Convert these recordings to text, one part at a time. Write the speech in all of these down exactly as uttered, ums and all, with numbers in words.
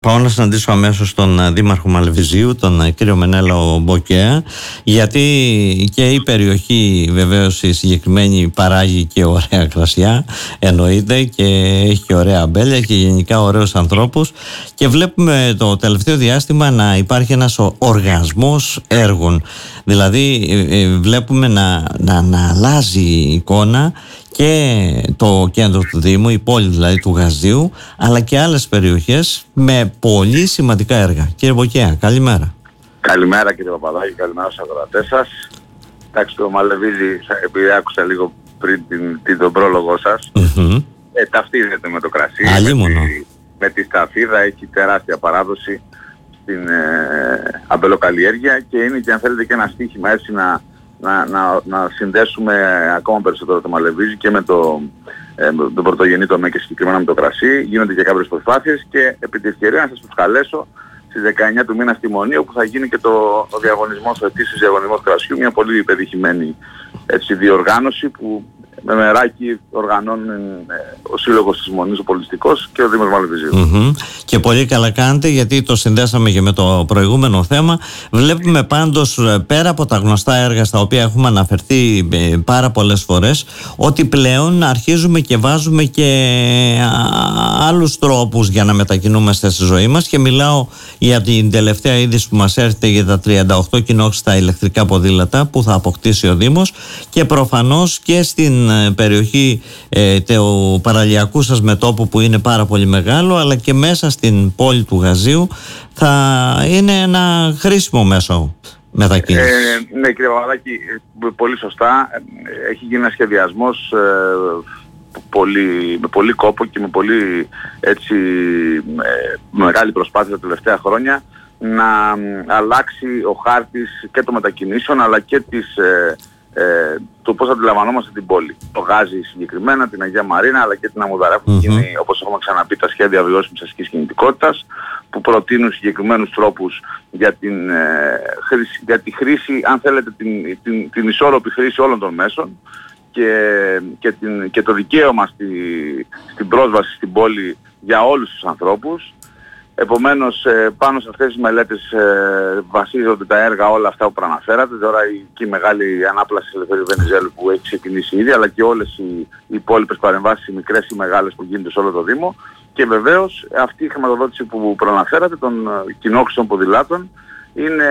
Πάω να συναντήσω αμέσως τον Δήμαρχο Μαλεβιζίου, τον κύριο Μενέλαο Μποκέα, γιατί και η περιοχή βεβαίως η συγκεκριμένη παράγει και ωραία κρασιά, εννοείται, και έχει και ωραία αμπέλια και γενικά ωραίους ανθρώπους, και βλέπουμε το τελευταίο διάστημα να υπάρχει ένας οργασμός έργων. Δηλαδή βλέπουμε να, να, να αλλάζει η εικόνα και το κέντρο του Δήμου, η πόλη δηλαδή του Γαζίου, αλλά και άλλες περιοχές με πολύ σημαντικά έργα. Κύριε Μποκέα, καλημέρα. Καλημέρα κύριε Παπαδάκη, καλημέρα στους ακροατές σας. Εντάξει, το Μαλεβίζι, επειδή άκουσα λίγο πριν την, την, τον πρόλογο σας, mm-hmm. ε, ταυτίζεται με το κρασί, με τη, με τη σταφίδα, έχει τεράστια παράδοση στην ε, αμπελοκαλλιέργεια και είναι και αν θέλετε και ένα στοίχημα έτσι να Να, να, να συνδέσουμε ακόμα περισσότερο το Μαλεβίζι και με το, ε, το πρωτογενή τομέα και συγκεκριμένα με το κρασί. Γίνονται και κάποιες προσπάθειες και επί τη ευκαιρία να σας προσκαλέσω στις δεκαεννιά του μήνα στη Μονή, όπου θα γίνει και το, ο διαγωνισμός, ο ετήσιος διαγωνισμός κρασιού, μια πολύ πετυχημένη έτσι, διοργάνωση που με μεράκι οργανώνουν ε, ο Σύλλογος της Μονής, ο Πολιτιστικός και ο Δήμος Μαλεβιζίου. Mm-hmm. Και πολύ καλά κάνετε, γιατί το συνδέσαμε και με το προηγούμενο θέμα. Βλέπουμε πάντως, πέρα από τα γνωστά έργα στα οποία έχουμε αναφερθεί πάρα πολλές φορές, ότι πλέον αρχίζουμε και βάζουμε και άλλους τρόπους για να μετακινούμαστε στη ζωή μας, και μιλάω για την τελευταία είδηση που μας έρχεται για τα τριάντα οκτώ κοινόχρηστα ηλεκτρικά ποδήλατα που θα αποκτήσει ο Δήμος, και προφανώς και στην περιοχή ε, του παραλιακού σας μετώπου που είναι πάρα πολύ μεγάλο, αλλά και μέσα στην πόλη του Γαζίου θα είναι ένα χρήσιμο μέσο μετακίνησης. Ε, ναι κύριε Παπαδάκη, πολύ σωστά. Έχει γίνει ένας σχεδιασμός ε, πολύ, με πολύ κόπο και με πολύ έτσι, ε, μεγάλη προσπάθεια τα τελευταία χρόνια να αλλάξει ο χάρτης και των μετακινήσεων αλλά και της ε, Ε, το πώς αντιλαμβανόμαστε την πόλη. Το Γάζι συγκεκριμένα, την Αγία Μαρίνα αλλά και την Αμμουδαρά που mm-hmm. γίνει, όπως έχουμε ξαναπεί, τα σχέδια βιώσιμης αστικής κινητικότητας που προτείνουν συγκεκριμένους τρόπους για, την, ε, χρήση, για τη χρήση, αν θέλετε, την, την, την ισόρροπη χρήση όλων των μέσων και, και, την, και το δικαίωμα στη, στην πρόσβαση στην πόλη για όλους τους ανθρώπους. Επομένως, πάνω σε αυτές τις μελέτες ε, βασίζονται τα έργα όλα αυτά που προαναφέρατε. Τώρα η, και η μεγάλη ανάπλαση της Ελευθερίου Βενιζέλου που έχει ξεκινήσει ήδη, αλλά και όλες οι, οι υπόλοιπες παρεμβάσεις, οι μικρές ή μεγάλες που γίνονται σε όλο το Δήμο. Και βεβαίως αυτή η χρηματοδότηση που προαναφέρατε των κοινόχρηστων ποδηλάτων είναι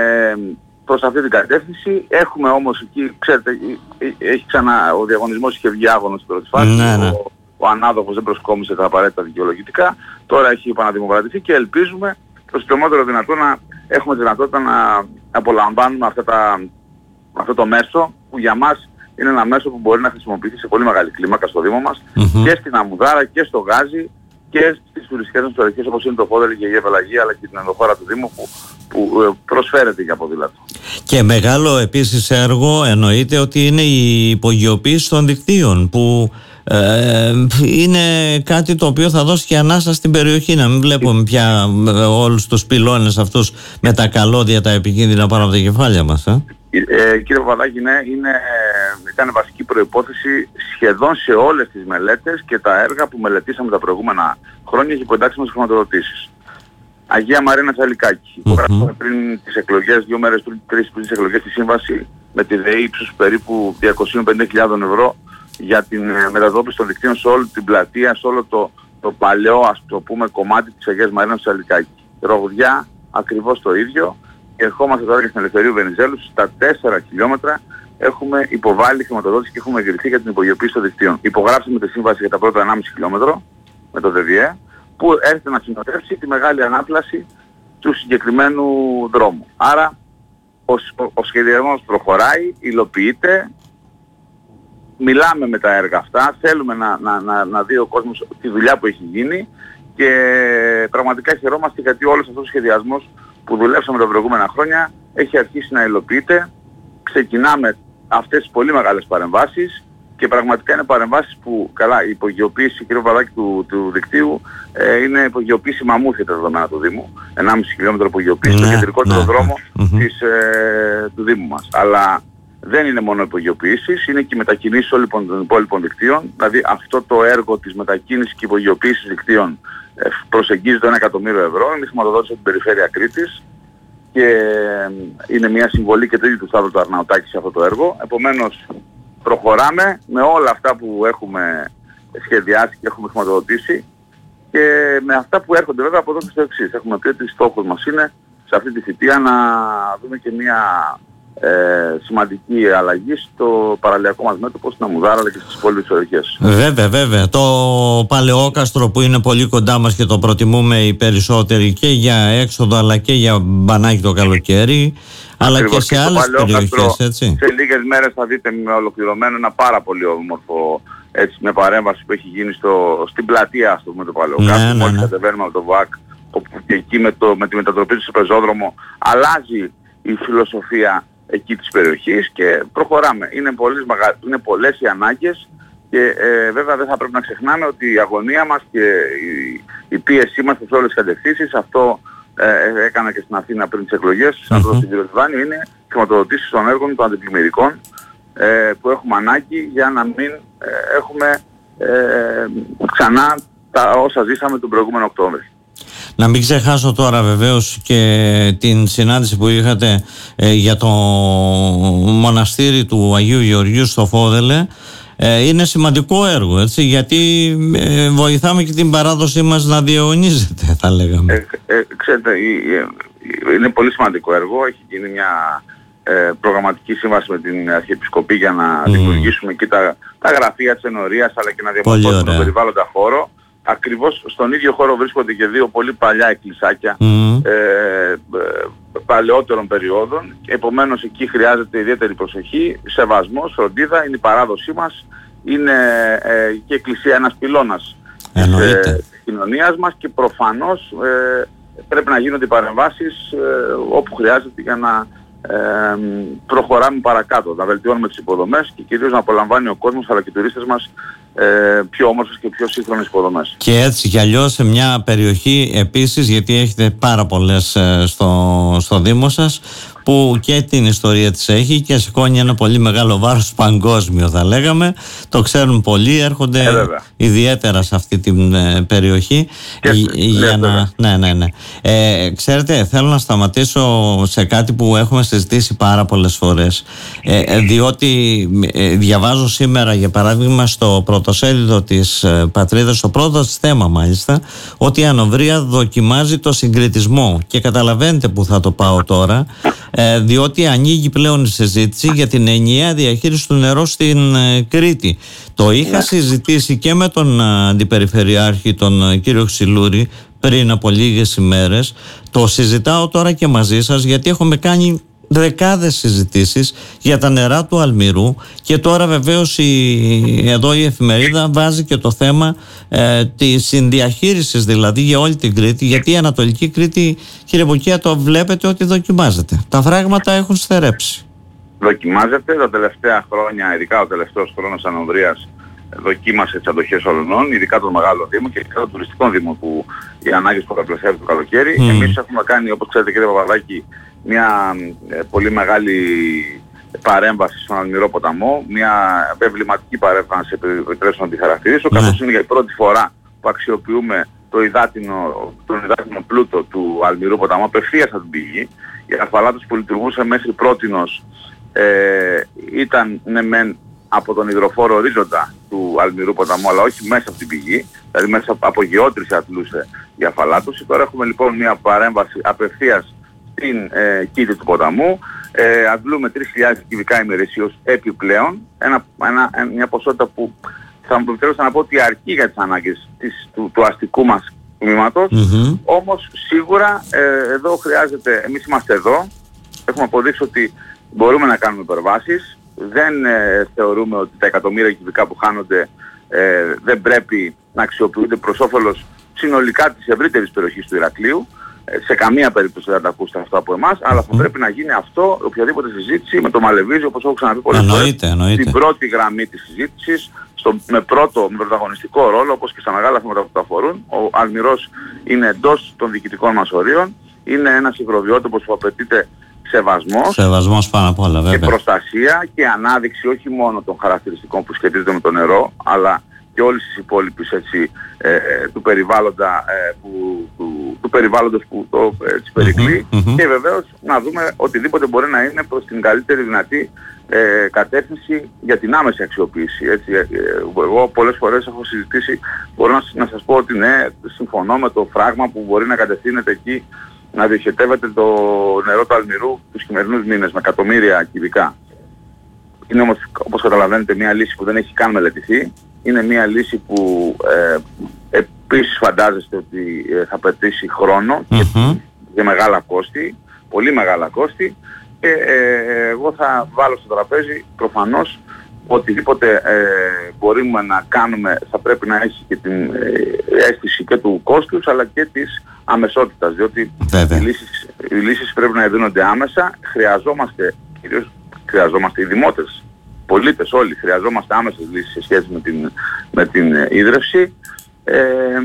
προς αυτή την κατεύθυνση. Έχουμε όμως εκεί, ξέρετε, έχει ξανά, ο διαγωνισμός είχε βγει άγωνος στην πρώτη φάση. Ναι, ναι. Ο, ο ανάδοχος δεν προσκόμισε τα απαραίτητα δικαιολογητικά, τώρα έχει επαναδημοκρατηθεί και ελπίζουμε το συντομότερο δυνατό να έχουμε τη δυνατότητα να απολαμβάνουμε αυτά τα, αυτό το μέσο που για μας είναι ένα μέσο που μπορεί να χρησιμοποιηθεί σε πολύ μεγάλη κλίμακα στο Δήμο μας mm-hmm. και στην Αμμουδάρα και στο Γάζι και στις τουριστικές μας περιοχές όπως είναι το Φόδελη και η Αγία Πελαγία αλλά και την ενδοχώρα του Δήμου που, που προσφέρεται για ποδήλατο. Και μεγάλο επίσης έργο εννοείται ότι είναι η υπογειοποίηση των δικτύων που Ε, είναι κάτι το οποίο θα δώσει και ανάσα στην περιοχή, να μην βλέπουμε πια όλους τους πυλώνες αυτούς με τα καλώδια τα επικίνδυνα πάνω από τα κεφάλια μας. Ε? Ε, κύριε Παπαδάκη, ναι, είναι, ήταν βασική προϋπόθεση σχεδόν σε όλες τις μελέτες και τα έργα που μελετήσαμε τα προηγούμενα χρόνια και που εντάξαμε στις χρηματοδοτήσεις. Αγία Μαρίνα Τσαλικάκη. Mm-hmm. Υπογράψαμε πριν τις εκλογές, δύο μέρες πριν, τρεις πριν τις εκλογές, τη σύμβαση με τη ΔΕΗ ύψους περίπου διακόσιες πενήντα χιλιάδες ευρώ για την μετατόπιση των δικτύων σε όλη την πλατεία, σε όλο το, το παλαιό, ας το πούμε, κομμάτι της Αγίας Μαρίνας του Τσαλικάκη. Ρογδιά, ακριβώς το ίδιο. Και ερχόμαστε τώρα και στην Ελευθερίου Βενιζέλου, στα τέσσερα χιλιόμετρα έχουμε υποβάλει χρηματοδότηση και έχουμε εγκριθεί για την υπογειοποίηση των δικτύων. Υπογράψαμε τη σύμβαση για τα πρώτα ενάμιση χιλιόμετρο με το ΔΔΕ, που έρχεται να συνοδεύσει τη μεγάλη ανάπλαση του συγκεκριμένου δρόμου. Άρα ο, ο, ο σχεδιασμός προχωράει, υλοποιείται. Μιλάμε με τα έργα αυτά, θέλουμε να, να, να, να δει ο κόσμος τη δουλειά που έχει γίνει και πραγματικά χαιρόμαστε γιατί όλος αυτός ο σχεδιασμός που δουλέψαμε τα προηγούμενα χρόνια έχει αρχίσει να υλοποιείται. Ξεκινάμε αυτές τις πολύ μεγάλες παρεμβάσεις και πραγματικά είναι παρεμβάσεις που, καλά, η υπογειοποίηση, κύριο Παπαδάκη, του, του δικτύου ε, είναι υπογειοποίηση μαμούθια τα δεδομένα του Δήμου. ενάμιση χιλιόμετρο υπογειοποίηση, ναι, στο κεντρικότερο ναι, δρόμο ναι. Της, ε, του Δήμου μας. Αλλά δεν είναι μόνο υπογειοποιήσεις, είναι και οι μετακινήσεις όλων των υπόλοιπων δικτύων. Δηλαδή αυτό το έργο της μετακίνησης και υπογειοποίησης δικτύων προσεγγίζει το ένα εκατομμύριο ευρώ, είναι χρηματοδότηση από την περιφέρεια Κρήτης και είναι μια συμβολή και τρίτη του Σταύρου του Αρναουτάκη σε αυτό το έργο. Επομένως προχωράμε με όλα αυτά που έχουμε σχεδιάσει και έχουμε χρηματοδοτήσει και με αυτά που έρχονται βέβαια από εδώ και στο εξής. Έχουμε πει ότι στόχος μας είναι σε αυτή τη θητεία να δούμε και μια ε, σημαντική αλλαγή στο παραλιακό μας μέτωπο, στην Αμμουδάρα αλλά και στις υπόλοιπες περιοχές. Βέβαια, βέβαια. Το Παλαιόκαστρο που είναι πολύ κοντά μας και το προτιμούμε οι περισσότεροι και για έξοδο αλλά και για μπανάκι το καλοκαίρι, αλλά Ακριβώς, και σε και άλλες περιοχές, έτσι. Σε λίγες μέρες θα δείτε με ολοκληρωμένο ένα πάρα πολύ όμορφο, έτσι, μια παρέμβαση που έχει γίνει στο, στην πλατεία, ας το πούμε, το Παλαιόκαστρο. Ναι, ναι, Μόλις ναι. κατεβαίνουμε από το ΒΑΚ, όπου και εκεί με, το, με τη μετατροπή του στο πεζόδρομο αλλάζει η φιλοσοφία εκεί της περιοχής και προχωράμε. Είναι, πολλές, είναι πολλές οι ανάγκες και ε, βέβαια δεν θα πρέπει να ξεχνάμε ότι η αγωνία μας και η, η πίεσή μας σε όλες τις κατευθύνσεις, αυτό ε, έκανα και στην Αθήνα πριν τις εκλογές, σαν mm-hmm. στην Πυροσβάνη, είναι χρηματοδοτήσεις των έργων των αντιπλημμυρικών ε, που έχουμε ανάγκη για να μην ε, έχουμε ε, ξανά τα όσα ζήσαμε τον προηγούμενο Οκτώβριο. Να μην ξεχάσω τώρα βεβαίως και την συνάντηση που είχατε ε, για το μοναστήρι του Αγίου Γεωργίου στο Φόδελε. Ε, είναι σημαντικό έργο, έτσι, γιατί ε, βοηθάμε και την παράδοσή μας να διαιωνίζεται, θα λέγαμε. Ε, ε, ξέρετε, είναι πολύ σημαντικό έργο. Έχει γίνει μια ε, προγραμματική σύμβαση με την Αρχιεπισκοπή για να mm. δημιουργήσουμε εκεί τα, τα γραφεία της ενορίας αλλά και να διαμορφώσουμε τον περιβάλλοντα χώρο. Ακριβώς στον ίδιο χώρο βρίσκονται και δύο πολύ παλιά εκκλησάκια mm. ε, ε, παλαιότερων περιόδων. Επομένως εκεί χρειάζεται ιδιαίτερη προσοχή, σεβασμός, φροντίδα, είναι η παράδοσή μας, είναι ε, και η εκκλησία ένας πυλώνας της ε, κοινωνίας μας και προφανώς ε, πρέπει να γίνονται οι παρεμβάσεις ε, όπου χρειάζεται για να ε, προχωράμε παρακάτω, να βελτιώνουμε τις υποδομές και κυρίως να απολαμβάνει ο κόσμος αλλά και οι τουρίστες μας Ε, πιο όμορφες και πιο σύγχρονες υποδομές. Και έτσι κι αλλιώς σε μια περιοχή επίσης, γιατί έχετε πάρα πολλές ε, στο, στο Δήμο σας, που και την ιστορία της έχει και σηκώνει ένα πολύ μεγάλο βάρος παγκόσμιο, θα λέγαμε. Το ξέρουν πολλοί, έρχονται ε, ιδιαίτερα σε αυτή την ε, περιοχή. Και, για ναι, να, ναι, ναι, ναι. Ε, ξέρετε, θέλω να σταματήσω σε κάτι που έχουμε συζητήσει πάρα πολλές φορές, ε, διότι ε, διαβάζω σήμερα, για παράδειγμα, στο πρωτοσέλιδο της ε, Πατρίδας, στο πρώτο της θέμα μάλιστα, ότι η Ανοβρία δοκιμάζει το συγκριτισμό και καταλαβαίνετε που θα το πάω τώρα, ε, διότι ανοίγει πλέον η συζήτηση για την ενιαία διαχείριση του νερού στην ε, Κρήτη. Το είχα συζητήσει και με τον ε, Αντιπεριφερειάρχη, τον ε, κύριο Ξυλούρη, πριν από λίγες ημέρες. Το συζητάω τώρα και μαζί σας, γιατί έχουμε κάνει δεκάδες συζητήσεις για τα νερά του Αλμυρού και τώρα βεβαίως η, εδώ η εφημερίδα βάζει και το θέμα ε, της συνδιαχείρισης, δηλαδή για όλη την Κρήτη, γιατί η Ανατολική Κρήτη, κύριε Μπουκία, το βλέπετε ότι δοκιμάζεται. Τα φράγματα έχουν στερέψει. Δοκιμάζεται τα τελευταία χρόνια, ειδικά ο τελευταίος χρόνος Ανοβρίας δοκίμασε τις αντοχές όλων, ειδικά των μεγάλων δήμων και ειδικά των τουριστικών δήμων που οι ανάγκες πολλαπλασιάζονται το καλοκαίρι. Mm. Εμείς έχουμε κάνει, όπως ξέρετε κύριε Παπαδάκη, μια ε, πολύ μεγάλη παρέμβαση στον Αλμυρό ποταμό, μια εμβληματική παρέμβαση, επιτρέψτε να τη χαρακτηρίσω, mm. καθώς είναι για η πρώτη φορά που αξιοποιούμε το υδάτινο, τον υδάτινο πλούτο του Αλμυρού ποταμού απευθείας από την πηγή. Η ασφαλάτωση που λειτουργούσε μέχρι πρότινος ε, ήταν ναι μεν από τον υδροφόρο ορίζοντα του Αλμυρού ποταμού, αλλά όχι μέσα από την πηγή, δηλαδή μέσα από γεώτρηση αντλούσε η αφαλάτωση. Τώρα έχουμε λοιπόν μια παρέμβαση απευθείας στην ε, κήτη του ποταμού, ε, αντλούμε τρεις χιλιάδες κυβικά ημερησίως επιπλέον, ένα, ένα, μια ποσότητα που θα μου επιτρέψετε να πω ότι αρκεί για τις ανάγκες της, του, του αστικού μας τμήματος, mm-hmm. όμως σίγουρα ε, εδώ χρειάζεται, εμείς είμαστε εδώ, έχουμε αποδείξει ότι μπορούμε να κάνουμε υπερβάσεις. Δεν ε, θεωρούμε ότι τα εκατομμύρια κυβικά που χάνονται ε, δεν πρέπει να αξιοποιούνται προς όφελος συνολικά της ευρύτερης περιοχής του Ηρακλείου. Ε, σε καμία περίπτωση δεν τα ακούσετε αυτό από εμάς, αλλά θα πρέπει να γίνει αυτό, οποιαδήποτε συζήτηση με το Μαλεβίζιο, όπως έχω ξαναπεί πολλές φορές, στην πρώτη γραμμή της συζήτησης, στο, με πρώτο, με πρωταγωνιστικό ρόλο, όπως και στα μεγάλα θέματα που τα αφορούν. Ο Αλμυρός είναι εντός των διοικητικών μας ορίων, είναι ένας υγροβιότοπος που απαιτείται σεβασμός, σεβασμός πάνω απ' όλα, βέβαια. Και προστασία και ανάδειξη όχι μόνο των χαρακτηριστικών που σχετίζονται με το νερό, αλλά και όλες τις υπόλοιπες έτσι, ε, του, περιβάλλοντα, ε, που, του, του περιβάλλοντος που το έτσι, περικλεί mm-hmm, mm-hmm. και βεβαίως να δούμε οτιδήποτε μπορεί να είναι προς την καλύτερη δυνατή ε, κατεύθυνση για την άμεση αξιοποίηση. Έτσι. Ε, εγώ πολλές φορές έχω συζητήσει, μπορώ να, να σας πω ότι ναι, συμφωνώ με το φράγμα που μπορεί να κατευθύνεται εκεί, να διοχετεύεται το νερό του Αλμυρού τους χειμερινούς μήνες με εκατομμύρια κυβικά. Είναι όμως, όπως καταλαβαίνετε, μια λύση που δεν έχει καν μελετηθεί. Είναι μια λύση που ε, επίσης φαντάζεστε ότι ε, θα πετύσει χρόνο mm-hmm. και, και μεγάλα κόστη, πολύ μεγάλα κόστη, και ε, εγώ θα βάλω στο τραπέζι προφανώς οτιδήποτε ε, μπορούμε να κάνουμε θα πρέπει να έχει και την ε, αίσθηση και του κόστους αλλά και της αμεσότητας, διότι οι λύσεις, οι λύσεις πρέπει να δίνονται άμεσα. Χρειαζόμαστε, κυρίως χρειαζόμαστε οι δημότες, πολίτες όλοι, χρειαζόμαστε άμεσες λύσεις σε σχέση με την, με την ε, ίδρυυση ε,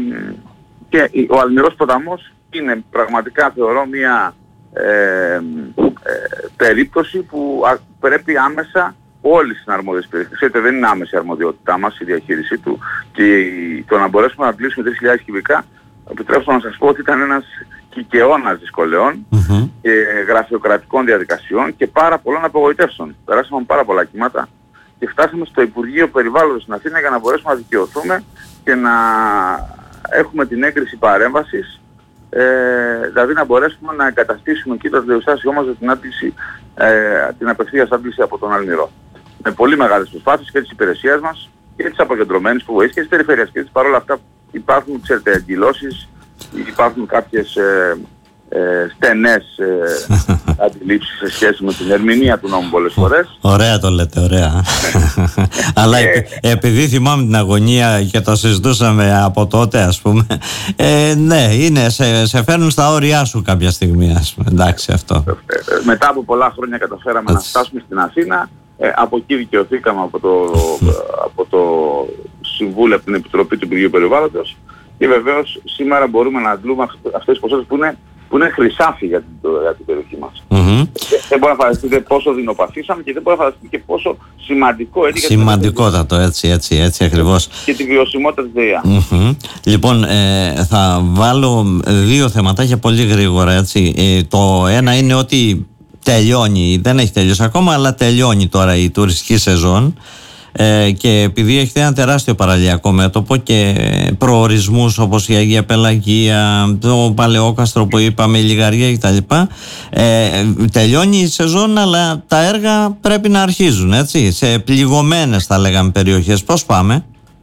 και ο Αλμυρός ποταμός είναι πραγματικά θεωρώ μια ε, ε, περίπτωση που α, πρέπει άμεσα όλες τις αρμόδιες περιοχές. Ξέρετε, δεν είναι άμεση η αρμοδιότητά μας η διαχείρισή του και το να μπορέσουμε να κλείσουμε τρεις χιλιάδες κυβικά, επιτρέψτε να σας πω ότι ήταν ένας κικαιώνας δυσκολιών mm-hmm. και γραφειοκρατικών διαδικασιών και πάρα πολλών απογοητεύσεων. Περάσαμε πάρα πολλά κύματα και φτάσαμε στο Υπουργείο Περιβάλλοντος στην Αθήνα για να μπορέσουμε να δικαιωθούμε και να έχουμε την έγκριση παρέμβασης, ε, δηλαδή να μπορέσουμε να εγκαταστήσουμε εκεί το εργοστάσιό μας για την, άντληση, ε, την απευθείας άντληση από τον Αλμυρό. Με πολύ μεγάλες προσπάθειες και της υπηρεσίας μας και της αποκεντρωμένης που βοήθησε και της περιφέρειας. Και παρόλα αυτά υπάρχουν, ξέρετε, εγκυλώσεις, υπάρχουν κάποιες ε, ε, στενές ε, αντιλήψεις σε σχέση με την ερμηνεία του νόμου πολλές φορές. Ωραία το λέτε, ωραία. Αλλά ε, επειδή θυμάμαι την αγωνία και το συζητούσαμε από τότε, ας πούμε, ε, ναι, είναι, σε, σε φέρνουν στα όρια σου κάποια στιγμή, ας πούμε. Εντάξει, αυτό. Ε, ε, μετά από πολλά χρόνια καταφέραμε να φτάσουμε στην Αθήνα. Ε, από εκεί δικαιωθήκαμε από το, από το Συμβούλιο, από την Επιτροπή του Υπουργείου Περιβάλλοντος και βεβαίως σήμερα μπορούμε να αντλούμε αυτές τις ποσότητες που είναι, που είναι χρυσάφι για την, για την περιοχή μας. Mm-hmm. Δεν μπορεί να φανταστείτε πόσο δεινοπαθήσαμε και δεν μπορεί να φανταστείτε και πόσο σημαντικό είναι. Σημαντικότατο, έτσι, έτσι, έτσι ακριβώς. Και τη βιωσιμότητα της ΔΕΙΑ. Mm-hmm. Λοιπόν, ε, θα βάλω δύο θεματάκια πολύ γρήγορα, έτσι. Ε, το ένα είναι ότι τελειώνει, δεν έχει τελειώσει ακόμα, αλλά τελειώνει τώρα η τουριστική σεζόν ε, και επειδή έχετε ένα τεράστιο παραλιακό μέτωπο και προορισμούς όπως η Αγία Πελαγία, το Παλαιόκαστρο που είπαμε, η Λιγαρία κτλ. Ε, τελειώνει η σεζόν, αλλά τα έργα πρέπει να αρχίζουν, έτσι, σε πληγωμένες θα λέγαμε περιοχές. Πώς πάμε?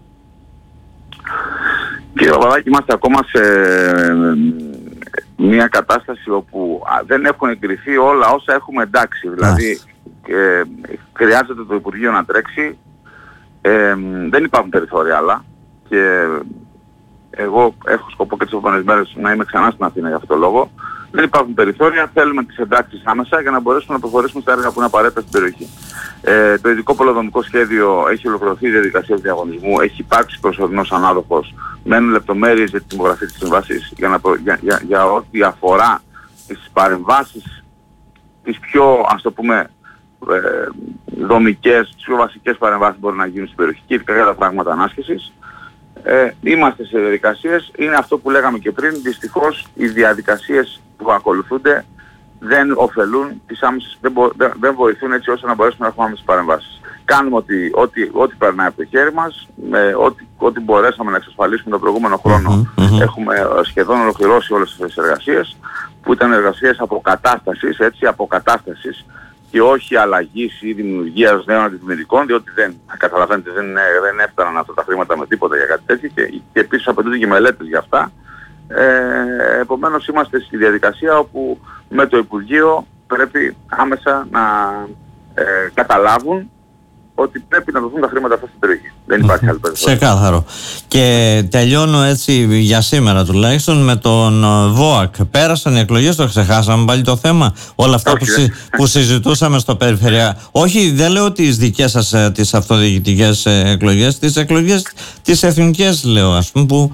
Κύριε Παπαδάκη, είμαστε ακόμα σε μια κατάσταση όπου α, δεν έχουν εγκριθεί όλα όσα έχουμε εντάξει. Δηλαδή ε, χρειάζεται το Υπουργείο να τρέξει, ε, δεν υπάρχουν περιθώρια άλλα και εγώ έχω σκοπό και τις επόμενες μέρες να είμαι ξανά στην Αθήνα για αυτόν τον λόγο. Δεν υπάρχουν περιθώρια, θέλουμε τις εντάξεις άμεσα για να μπορέσουμε να προχωρήσουμε στα έργα που είναι απαραίτητα στην περιοχή. Ε, το ειδικό πολεοδομικό σχέδιο έχει ολοκληρωθεί η διαδικασία διαγωνισμού, έχει υπάρξει προσωρινός ανάδοχος, μένουν λεπτομέρειες για την υπογραφή της συμβάσης για, να, για, για, για ό,τι αφορά τις παρεμβάσεις, τις πιο, ας το πούμε, ε, δομικές, τις πιο βασικές παρεμβάσεις που μπορούν να γίνουν στην περιοχή και ειδικά για τα πράγματα ανάσχεσης. Ε, είμαστε σε διαδικασίες, είναι αυτό που λέγαμε και πριν, δυστυχώς οι διαδικασίες που ακολουθούνται δεν ωφελούν τις άμεσες, δεν, μπο, δεν, δεν βοηθούν έτσι ώστε να μπορέσουμε να έχουμε άμεσες παρεμβάσεις. Κάνουμε ό,τι, ό,τι, ό,τι περνάει από το χέρι μας, με ό,τι, ό,τι μπορέσαμε να εξασφαλίσουμε τον προηγούμενο χρόνο. Mm-hmm, mm-hmm. Έχουμε σχεδόν ολοκληρώσει όλες αυτές τις εργασίες, που ήταν εργασίες αποκατάστασης, έτσι, αποκατάστασης και όχι αλλαγής ή δημιουργίας νέων αντιδημητικών, διότι δεν, καταλαβαίνετε, δεν, δεν έφταναν αυτά τα χρήματα με τίποτα για κάτι τέτοιο και, και επίσης απαιτούνται και μελέτες για αυτά. Ε, επομένως είμαστε στη διαδικασία όπου με το Υπουργείο πρέπει άμεσα να ε, καταλάβουν ότι πρέπει να δοθούν τα χρήματα αυτά στην περιοχή. Δεν υπάρχει άλλη περίπτωση. Ξεκάθαρο. Και τελειώνω έτσι για σήμερα τουλάχιστον με τον ΒΟΑΚ. Πέρασαν οι εκλογές, το ξεχάσαμε πάλι το θέμα. Όλα αυτά Όχι, που, συ, που συζητούσαμε στο περιφερειακό. Όχι, δεν λέω τις δικές σας τις αυτοδιοικητικές εκλογές, τις εκλογές τις εθνικές λέω, ας πούμε, που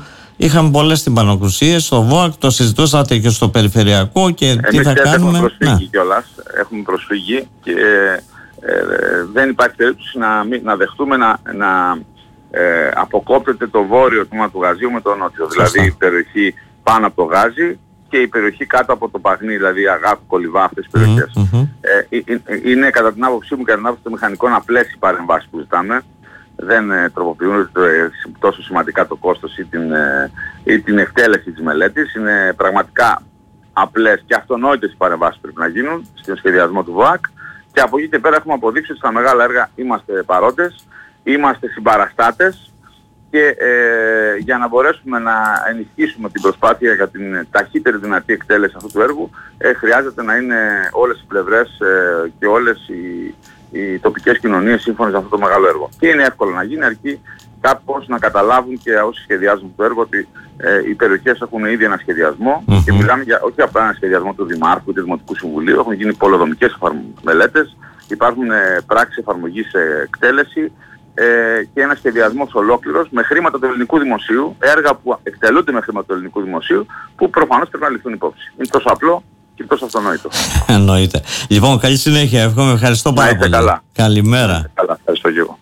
είχαμε πολλές τυμπανοκρουσίες στο ΒΟΑΚ, το συζητούσατε και στο περιφερειακό και Εμείς τι θα κάνουμε. Έχουμε προσφύγει ναι. κιόλας, έχουμε προσφύγει και ε, ε, δεν υπάρχει περίπτωση να, να δεχτούμε να, να ε, αποκόπτεται το βόρειο τμήμα του Γαζίου με το νότιο. Σωστά. Δηλαδή η περιοχή πάνω από το Γάζι και η περιοχή κάτω από το Παγνί, δηλαδή Αγάπη, Κολυβά, αυτές τις περιοχές. Mm-hmm. Ε, είναι κατά την άποψή μου και κατά την άποψη των μηχανικών απλές οι παρεμβάσεις που ζητάμε. Δεν ε, τροποποιούν ε, τόσο σημαντικά το κόστος ή την, ε, ή την εκτέλεση της μελέτης. Είναι πραγματικά απλές και αυτονόητες οι παρεμβάσεις που πρέπει να γίνουν στον σχεδιασμό του ΒΟΑΚ. Και από εκεί και πέρα έχουμε αποδείξει ότι στα μεγάλα έργα είμαστε παρόντες, είμαστε συμπαραστάτες και ε, για να μπορέσουμε να ενισχύσουμε την προσπάθεια για την ταχύτερη δυνατή εκτέλεση αυτού του έργου ε, χρειάζεται να είναι όλες οι πλευρές ε, και όλες οι, οι τοπικές κοινωνίες σύμφωνες με αυτό το μεγάλο έργο. Και είναι εύκολο να γίνει, αρκεί κάπως να καταλάβουν και όσοι σχεδιάζουν το έργο ότι ε, οι περιοχές έχουν ήδη ένα σχεδιασμό mm-hmm. και μιλάμε για όχι απλά ένα σχεδιασμό του Δημάρχου ή του Δημοτικού Συμβουλίου, έχουν γίνει πολεοδομικές μελέτες, υπάρχουν ε, πράξεις εφαρμογής σε εκτέλεση ε, και ένα σχεδιασμός ολόκληρος με χρήματα του ελληνικού δημοσίου, έργα που εκτελούνται με χρήματα του ελληνικού δημοσίου, που προφανώς πρέπει να ληφθούν υπόψη. Είναι τόσο απλό και τόσο αυτονόητο. Εννοείται. Λοιπόν, καλή συνέχεια. Εύχομαι. Ευχαριστώ πάρα πολύ. Καλά. Καλημέρα. Καλά. Ευχαριστώ και εγώ.